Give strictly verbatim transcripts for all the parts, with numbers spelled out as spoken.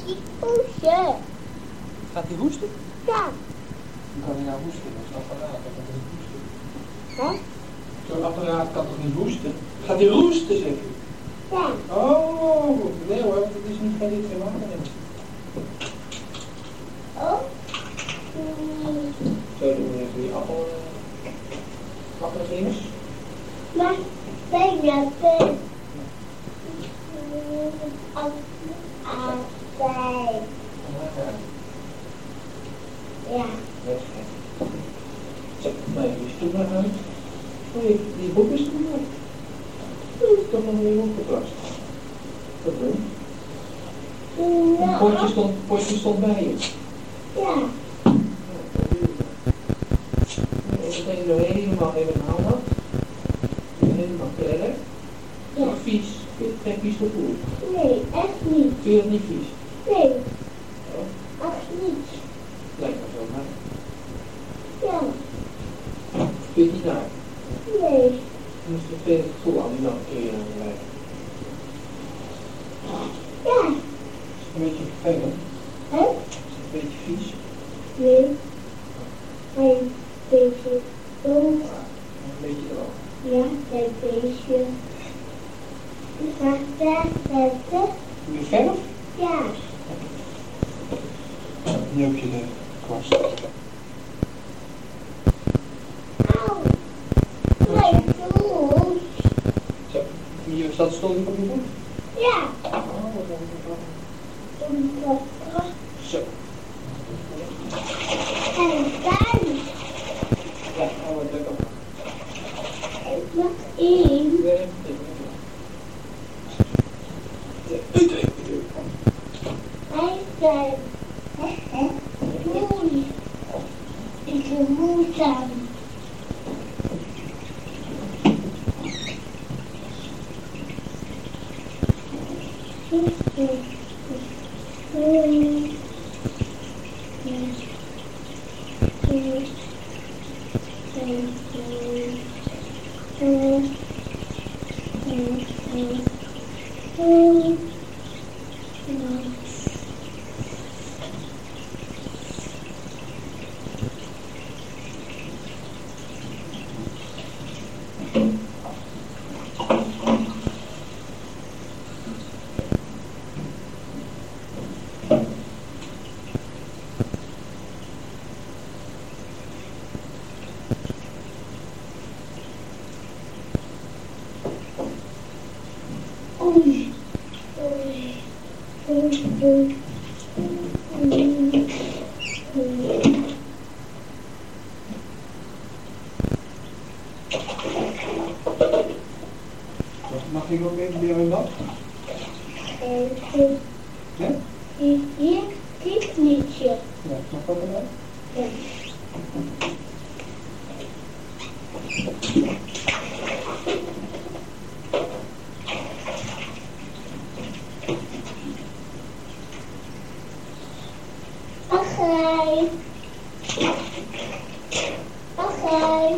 die hoesten. Gaat hij hoesten? Ja. Hoe kan hij nou hoesten? Dat is een apparaat, dat kan toch niet hoesten? Hè? Zo'n apparaat kan toch niet hoesten? Gaat hij roesten, zeg je? Ja. Oh, nee hoor, want het is niet geen dit geen water in. Oh. Mm. Zo doen we even die appel, uh, appelvingers. Maar bijna ben. Als altijd. Ja. Zo, nou even die stoel maar uit. Oh, die, die boek is er nog. Dat is toch nog een nieuw opgeplast. Wat doen? Het potje stond, potje stond bij je. Ja. Is het nog helemaal helemaal nat? Helemaal klaar? Ja. Vies. Vind je het geen vies gevoel? Nee, echt niet. Vind je het niet vies? Nee, Oh, echt niet. lijkt me zo maar. Ja. Vind je het niet naar? Nee. Dan is het vervelend gevoel aan die nog een keer aan de lijn. Ja. Is het een beetje vervelend? Hè? Is het een beetje vies? Nee. Een beetje donker. Een beetje droog. Ja, een beetje. Zachte, zachte. Weer verf? Ja. Nu heb je de kwast. Auw. Mijn voet. Zo, hier staat stond op je voet? Ja. Oh, wat dan? Donker. Zo. En dan. Ja, oh, wat lekker. Nog één. Nee, Hij zei. Moe. Ik ben moe dan. Mag ik ook even weer in dat? Ja? Hier, dit liedje. Ja, mag dat erbij? Ja. Oké. Oké.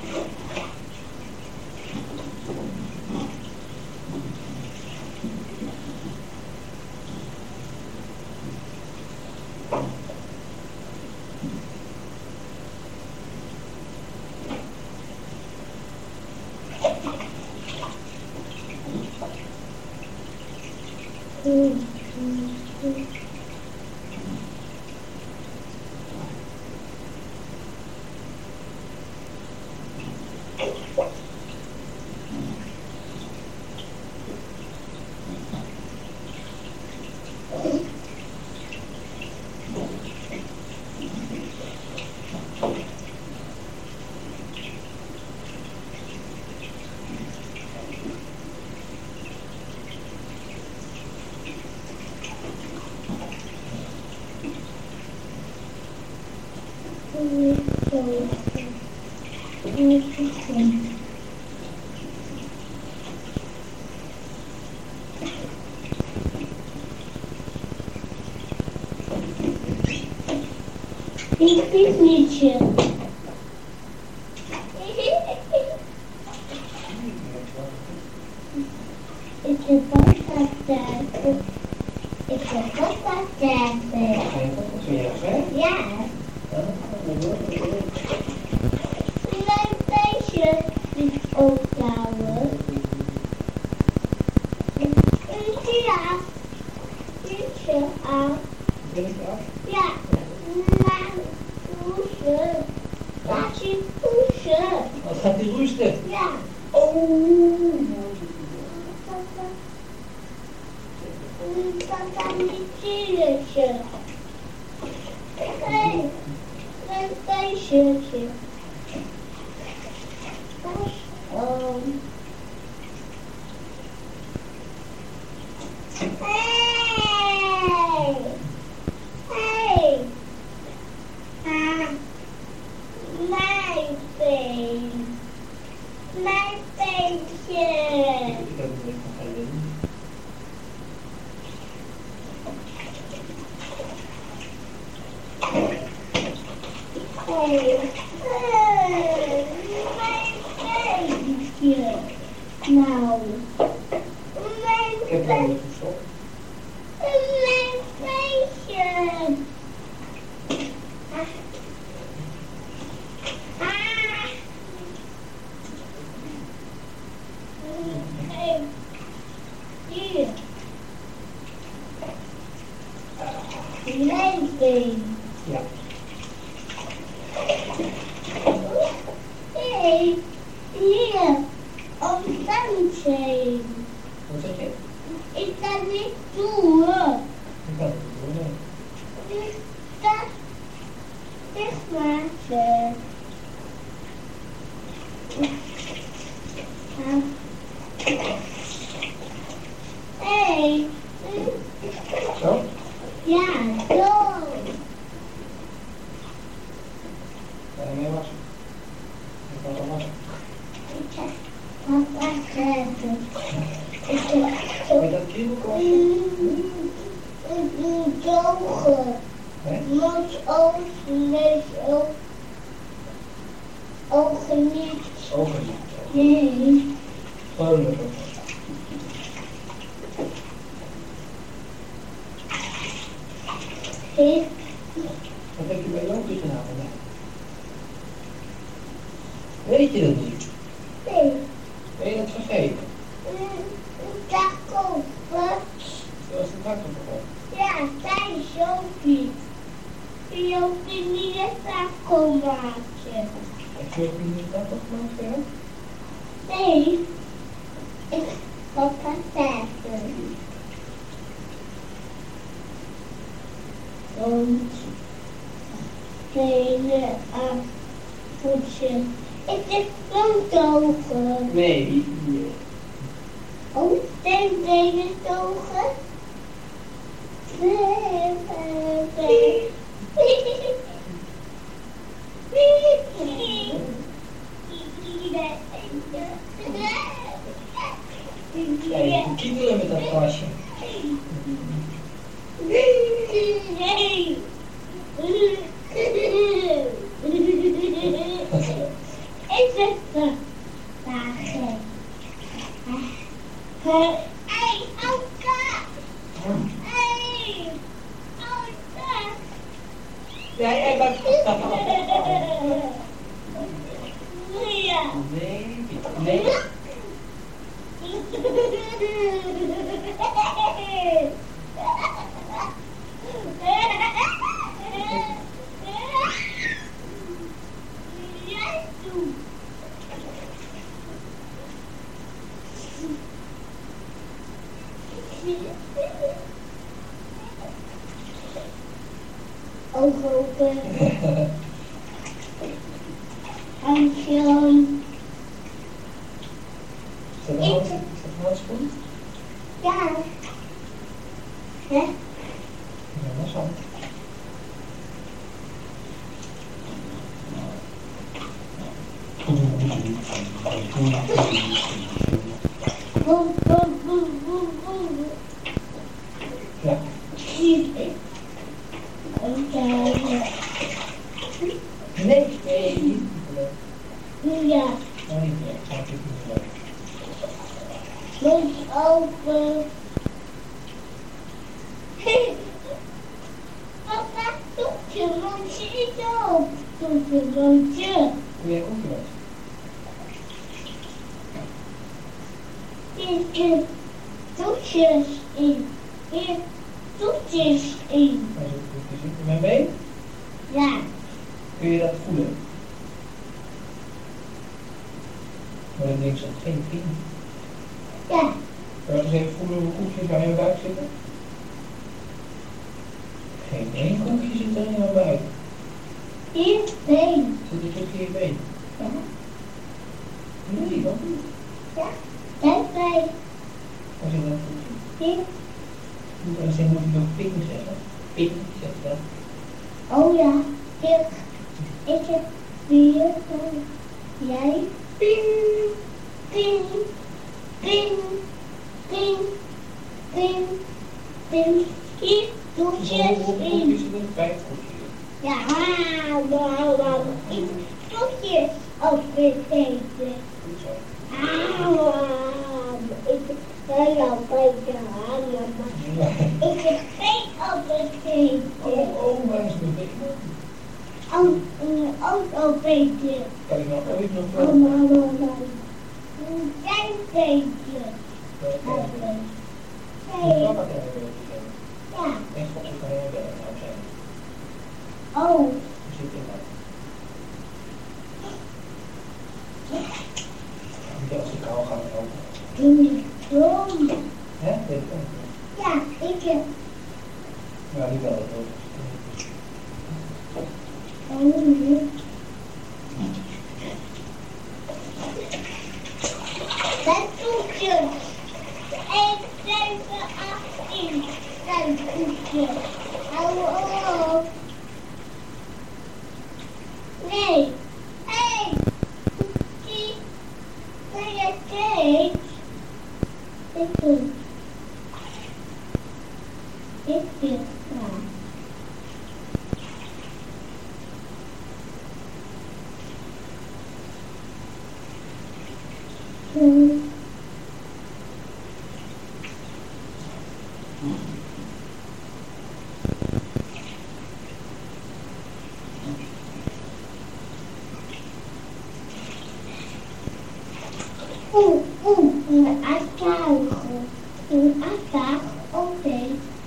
Ik weet liedje. Ik heb ook dat. Ik ga papa zeggen. Ga je wat zeggen? Ja. Mijn beestje is opbouwen. Ja. Liedje aan. Ben ik af? Ja. Naar poesen. Laat je poesen. Wat gaat die roesten? Ja. Oh! Papa, niet chilletje. Hé, mijn beestje. Pas op. Hey! Hey! Ah, mijn been. Mijn beentje. Ik heb het nog alleen. Hey, hey, mijn beentje. Nou, mijn Ik heb nog niet gestopt. Mijn beestje. Ah. Ah. Hey, hier. Mijn been. Ja. Hey, hier. Op dansje. Wat zeg je? Ik kan niet doen. Ik kan het niet doen. Dus dat dichtmaken. Hey. Zo? Ja, zo. Ga je mee wassen? Ik kan wel wassen. Ik heb papa gegeven. Ik heb Wil je dat kriebel wassen? Ik doe drogen. Nee? Mond, ogen, neus, ogen. Ogen niet. Ogen niet. Nee. Vrolijk. Dit. Wat heb je bij Loki gedaan vandaag? Weet je dat niet? Nee. Ben je het vergeten? Daar komt wat. Dat was de takken begonnen. Ja, daar is Jopie. Jopie niet een taco maken. Heb je ook niet de takken gemaakt voor jou? Nee. Ik ga patetten. Want hele afvoetje. Ik heb frontogen. Nee. Oh, zijn benen togen. Nee, nee, Ja, je moet kietelen met dat pasje. Nee. Ik zeg dat. Dagen. Hey, Anka. Hey, Anka. Ja, jij bent... Ja. Nee, nee. Jij doet. Ogen open. Handje. Is dat een hand- is dat een handschoen? Ja. Hè? Ja, dat is hand. Boem, boem, boem, boem, boem. Ja. Liefde. Oké. Nee, nee, niet. Ja. Oh, niet meer. Dat is niet leuk. Mond open. Papa, doe je rondje op. Doe je rondje. Doe jij ook wat? Hier je toetjes in. Hier toetjes in. Hij zit toetjes in mijn been. Ja. Kun je dat voelen? Maar dat ding zat geen pin. Ja. Kan je eens even voelen hoeveel koekjes bij je buik zitten? Geen één koekje zit er in jouw buik. Hier been. Zit het ook in je been? Ja. Nee, dat niet. Ja. Kijk bij. Waar zit dat koekje? Hier. En dan moet je ook ping zeggen. Ping, zeg dat. Oh ja. Hier. Ik heb vier. Jij. Ping. Ping. Ping. Ping. Ping. Ping. Hier. Toetjes Hoeveel koekjes in. zitten er? Vijf koekjes in. Ja, wauw, wauw. Ik toetjes opgegeten. Goed zo. Auw, ik ben al bij de handen. Ja. Ik heb geen opgegeten. Oh, oh, waar is mijn been? Oh, een autobeetje. Kan ik nou ooit nog Oh, wel? mama, mama. Een klein beetje. Welke? hebben. Die Nee, papa kan hebben gezegd. ja. En God, ik kan hebben nou zijn. Oh, Hoe zit in dat? Niet als ik al ga helpen. toen ik dom. Hè? Weet ik ook. Ja, ik heb Ja, die wel het ook. een dat toetje. één, zeven, achttien. Dat toetje. Hou op. Nee. Hé. Toetje. Kan je kijken? Dit doen. Dit wil graag. Hmm. Oeh, oeh, een achtdagen. Een achtdag, oké.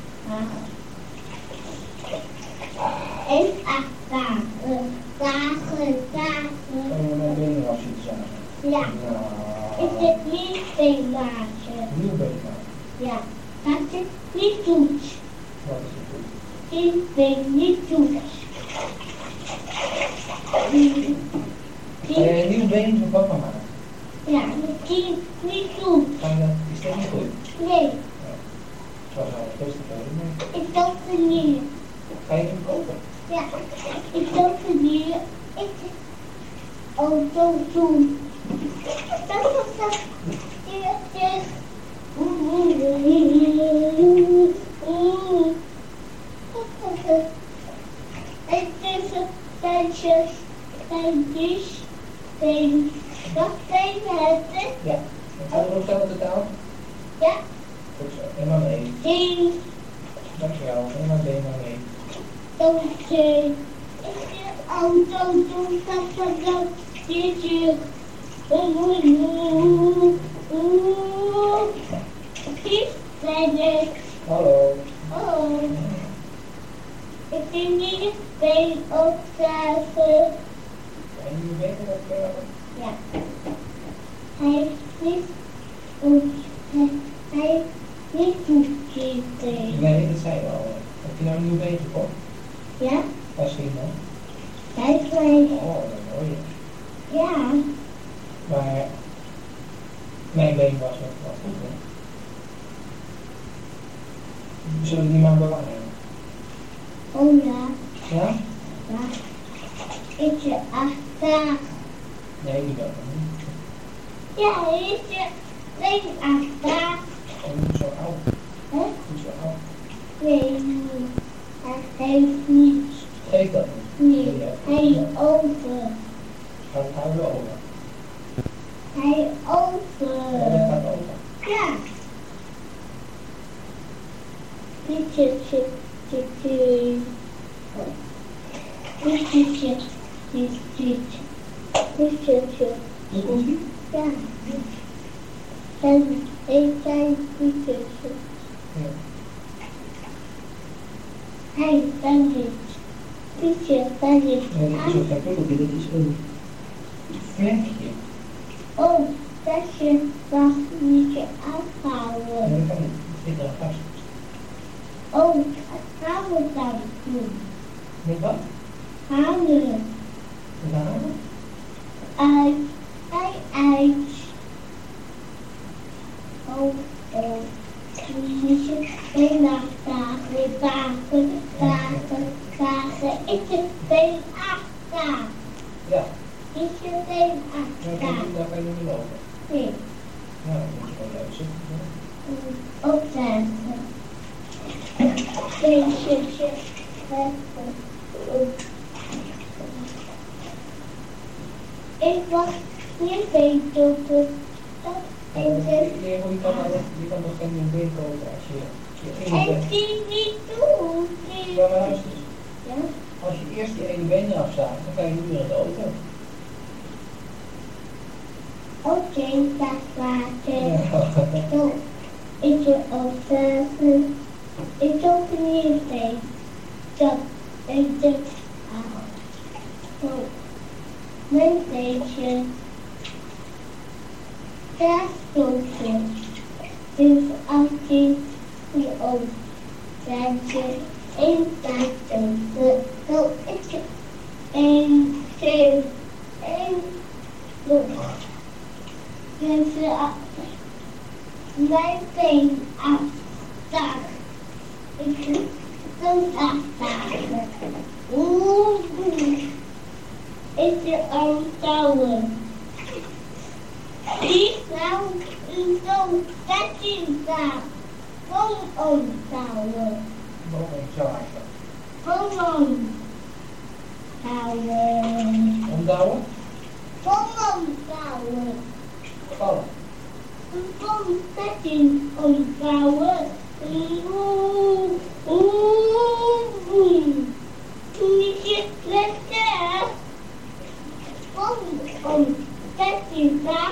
En acht dagen. Dagen, dagen. Kan je mijn benen af zitten zagen? Ja, ik Nou, heb niet veel maken. nieuw been maken. Ja, dat is niet toets. Wat is het goed? Ik ben niet toets. Die, Ga jij die, een nieuw been voor papa maken? ja, die niet toets. Ga je dat, is dat niet goed? Nee, Ik zou er het beste bij doen. ik doe het niet. Ga je hem kopen? Ja, ik doe het niet. Ik auto doen. Dat was dat. Dit is. Het is een tijdje, tijdjes, teen. Dat zijn het. Ja. En verder nog zelf totaal? Ja, Goed zo. En dan één. teen. Dankjewel. En dan been maar mee. Oké. Ik de auto doen, dat we dat dit Hier ben ik. Hallo. Oh. Ik vind niet been opgraven. En je benen opgraven? Ja. Hij heeft niet goed. Hij heeft niet goed zitten. Nee, dat zei je al. Heb je nou een nieuw been gekocht? Ja? Waar zie je dan? Kijk mij. Oh, dat is mooi. Ja. Maar mijn been was nog wel goed, hè? Zullen we die maar bewaren? Oh ja. Ja? Ja. Ik je achter. Nee, die wel niet. Ja, ik je alleen achter. Oh, niet zo oud. Hè? Niet zo oud. Nee, hij heeft niet. Geef dat niet. Nee, hij over. Gaat het huilen over? Hij Ja, dat over. gaat over. Ja. Dit is het. Dit is Dit is het. Dit is Dit is het. Hoe komt die? Ja. En ik zei dit is het. Ja. Hij kan dit. Dit is kan dit. Nee, dat is een vlekje. Dit is een vlekje. Oh, dat je mag niet afhouden. Nee, dat kan niet. Het zit er vast. Oh, gaan we dat doen? Met wat? Halen. Met de haren? Uit, uit, uit. Oh, oh. Moet je bijna dagen, dagen, dagen, dagen. Ik heb bijna acht dagen. Ja. Ik heb bijna Daar acht kan je, dagen. daar kan je niet lopen. Nee, Nou, dan moet je gewoon luisteren. opdagen. Deze, ik wacht niet weten dat dat Nee, je kan, je kan nog geen been kopen als je je ene en been... die niet doen. Die... Ja, maar luister eens. Ja? Als je eerst je ene been eraf slaat, dan kan je niet meer in de auto. Oké, dat water. Ja. Zo, ik wil ook zeggen. Ik ook niet weten. Dat ik dit aan. Zo, mijn beetje. Graafstootje. Dus als je die ook dat je één taartje. Zo, ik één, twee, één, zo. Dus mijn been afstaan. Ik kan afstaan. Oeh. Ik wil onthouden. Die nou een zo dat is daar. Gewoon onthouden. Boven zo eigenlijk. Gewoon onthouden. Omdouwen? Gewoon onthouden. Vallen. Gewoon dat is onthouden. Oeh. Oeh. Niet je lekker. Gewoon dat is daar.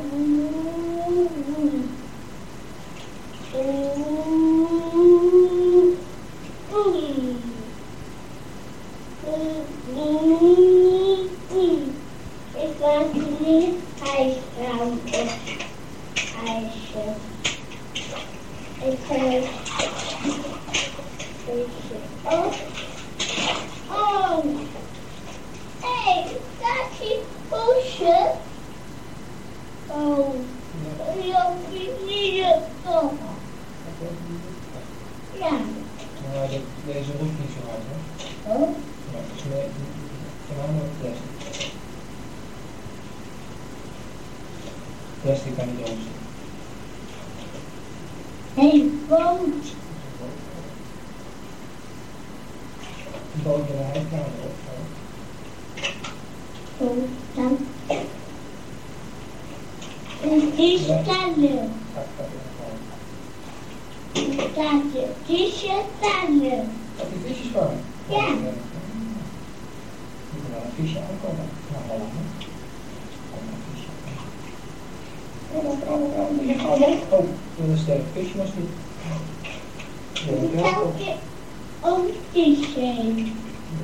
Ik was niet ijskraam of ijsje. Ik heb deze. Oh. Oh. Hé, hey, dat is poesje. Oh. Je hoeft niet toch. Ja. Nou, dit, deze roept niet zo hard, hè? Oh. Ja, het is meer, voornamelijk plastic. Plastic kan niet overzien. Hé, hey, boot. Een bootje naar de huiskamer op. Zo, dan. En die standen. Gaat dat in gewoon. Standen. Die standen. Op die visjes vangen? Ja. Moet er wel een visje aankomen. Nou, wel lang, hè? Kom maar, een visje. Je gaat weg. Oh, dat is een sterk visje was dit. Ik zou je ook die zijn.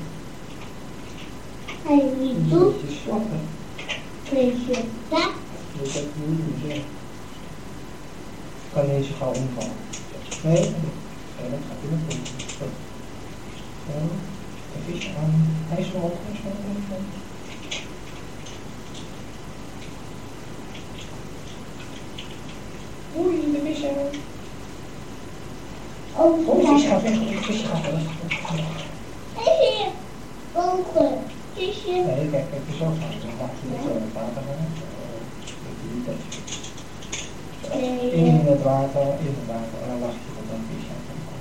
Hij niet doet. Het is slappen. Deze dat. Dus dat moet je niet zeggen. Kan deze gauw omvallen. Nee, nee, dat gaat weer goed. Zo. Zo. De visje aan. Hij is wel op, hij is wel op, hij is wel op. Oei, de visje. Oh, Oh, de dat. visje gaat weg, de visje gaat weg. Hier. Boven. Deze. Nee, kijk, kijk, je zo gaan. Dan maak je het zo in het water gaan. In het water, in het water. En dan wacht je tot dat visje aankomt.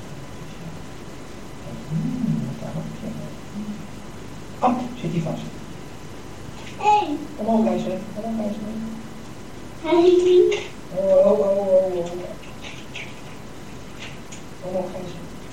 Hmm, wat daar ook. Oh, zit hij vast. Hé. Omhoog ijzer, omhoog ijzer. Hij. Oh, oh, oh, oh, oh. Omhoog ijzer.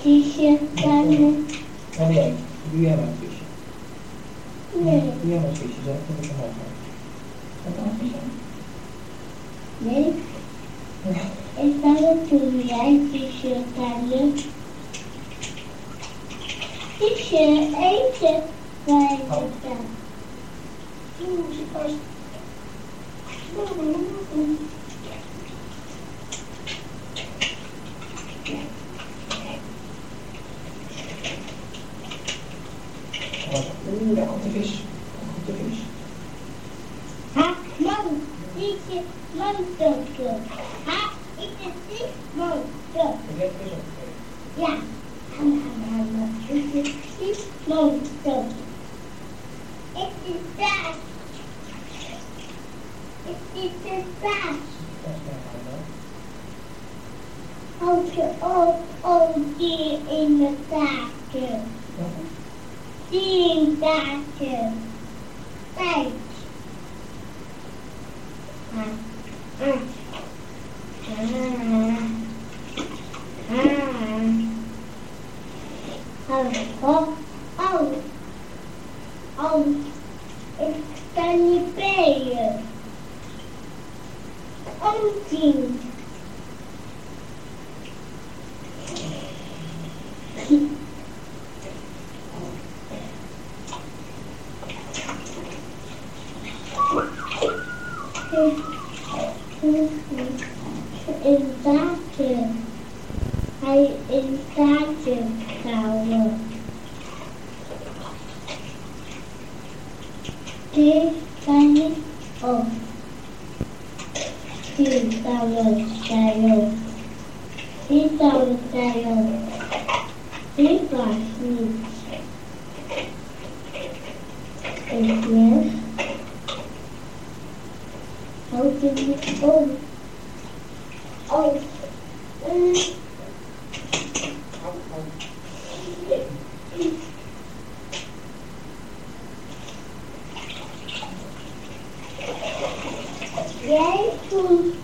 visje vangen. Oh nee, doe jij maar een visje. Nee. Doe jij maar een visje, zeg. Dat ik omhoog ga. Wat dan een visje? Nee. Ik zal het doen, jij visje vangen. Visje eten bij de dag. Oeh, zit vast. Oeh, daar komt de vis. Daar komt de vis. Ha, man, visje, monster. Ha, ik is dit monster. Ik heb vis op. Ja, ham, ham, ham. Ik is dit monster. Ik is daar. Ik is de baas. Houd je op, oh die in de taartje. Die in het taartje. Kijk. Ah, ah. Ah. Ah. Oh, oh, oh. Oh, ik kan niet bij je. Omzien. Een zaadje. Hij is een zaadje gehouden. Die kan niet op. Die kan het zijn op. Die kan het zijn op. Die was niet. Ik weg. Houd je niet om. Oh. Mm. Jij doet